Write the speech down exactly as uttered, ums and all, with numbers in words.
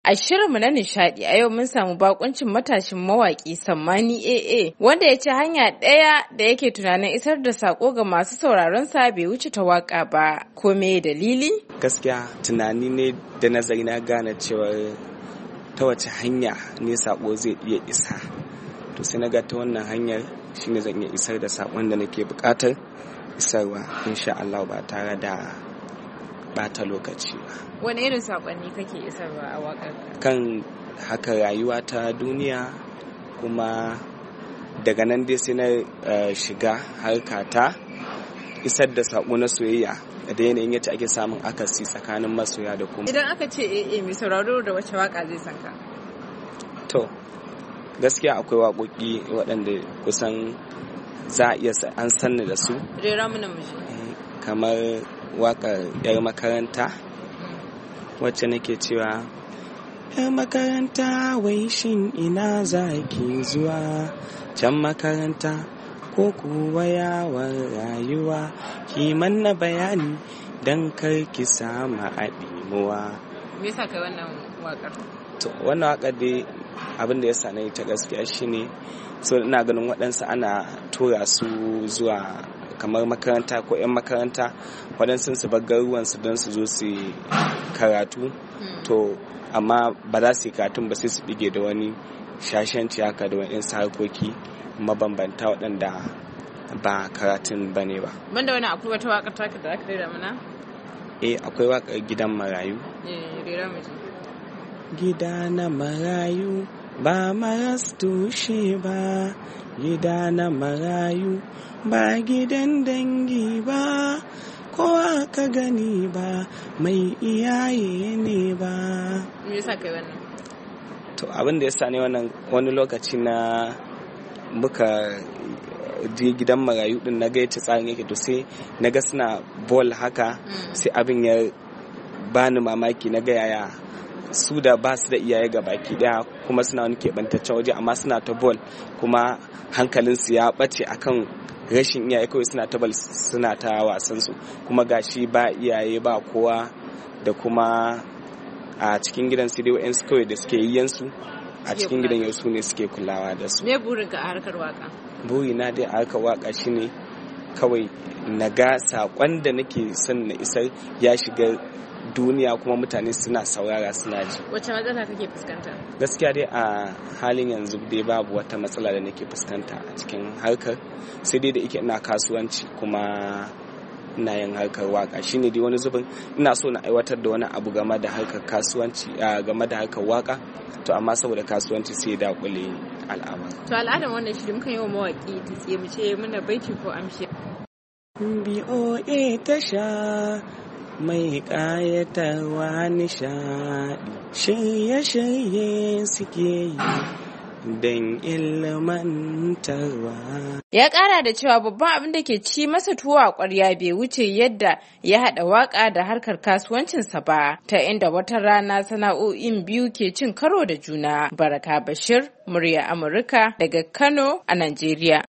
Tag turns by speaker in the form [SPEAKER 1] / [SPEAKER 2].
[SPEAKER 1] A shirinmu na nishadi a yau mun samu bakuncin matashin mawaki Sammani A A wanda ya ce hanya ɗaya da yake tunanin isar da sako ga masu sauraron sa bai wuce ta waka ba. Ko me dalili?
[SPEAKER 2] Gaskiya tunani ne da nazari na gane cewa ta wace hanya ne sako zai iya isa. To sai na ga ta wannan hanyar shine zan iya isar da sakon da nake bukatar isarwa insha Allah ba tare da bata lokaci ba.
[SPEAKER 1] Wani irin sakonni kake isarwa a wakar?
[SPEAKER 2] Kan haka rayuwa ta duniya, kuma daga nan dai sai na shiga harka ta isar da sako na soyayya da yanayin yadda ake samun akasi tsakanin masoya da kuma. Idan
[SPEAKER 1] aka ce eh mai sauraro da wace waka zai san ka?
[SPEAKER 2] To gaskiya akwai waƙoƙi waɗanda kusan za a iya an sanni da su.
[SPEAKER 1] Rera mana mu ji.
[SPEAKER 2] Kamar waƙar 'yar makaranta wacce nake cewa 'yar makaranta wai shin ina za ki zuwa can makaranta ko kuwa yawon rayuwa ki manna bayani don kar ki samu aɗimuwa.
[SPEAKER 1] Me yasa kai wannan waƙar?
[SPEAKER 2] To wannan waƙar dai abin da ya sa na yi ta gaskiya shine so ina ganin waɗansu ana tura su zuwa kamar makaranta ko 'yan makaranta waɗansu su bar garuwansu don su zo su karatu, to amma ba za su yi karatun ba sai su bige da wani shashanci haka da wani harkoki mabambanta waɗanda ba karatun ba ne ba.
[SPEAKER 1] Banda wani akwai wata waƙar taka da aka rera mana?
[SPEAKER 2] Eh akwai waƙar gidan marayu.
[SPEAKER 1] Eh rera mu ji.
[SPEAKER 2] Gida na marayu ba maras tushe ba, gida na marayu ba gidan dangi ba, kowa ka gani ba mai iyaye ne ba.
[SPEAKER 1] Me yasa kai wannan?
[SPEAKER 2] To abin da yasa ne wannan, wani lokaci na muka je gidan marayu din na ga yace tsarin yake, to sai na ga suna ball haka, sai abin ya bani mamaki, na ga yaya su da ba su da iyaye ga baki daya kuma suna wani keɓantaccen waje amma suna ta ball kuma hankalinsu ya ɓace akan rashin iyaye, kawai suna ta ball suna ta wasansu kuma gashi ba iyaye ba kowa, da kuma a cikin gidan su dai wa'yansu kawai da suke yiyansu a cikin gidan yau su ne suke kulawa da su.
[SPEAKER 1] Me burinka a harkar waka?
[SPEAKER 2] Burina dai a harkar waka shine kawai na ga saƙon da nake son na isar ya shiga duniya kuma mutane suna saurara suna ji.
[SPEAKER 1] Wace matsala kake fuskanta?
[SPEAKER 2] Gaskiya dai a halin yanzu dai babu wata matsala da nake fuskanta a cikin harkar, sai dai da ike ina kasuwanci kuma ina yin harkar waka, shine dai wani zubin ina so na aiwatar da wani abu game da harkar kasuwanci game da harkar waka, to amma saboda kasuwanci sai da kule al'amari.
[SPEAKER 1] To al'adar wannan shi mukan yi wa mawaki ta tsaye mu ce muna baiti ko amshi.
[SPEAKER 2] B O A tasha mai ƙayatarwa nishaɗi, shirye-shirye suke yi don ilmantarwa.
[SPEAKER 1] Ya ƙara da cewa babban abin da ke ci masa tuwo a ƙwarya bai wuce yadda ya haɗa waƙa da harkar kasuwancinsa ba, ta inda wata rana sana'o'in biyu ke cin karo da juna. Baraka Bashir, murya Amurka daga Kano a Najeriya.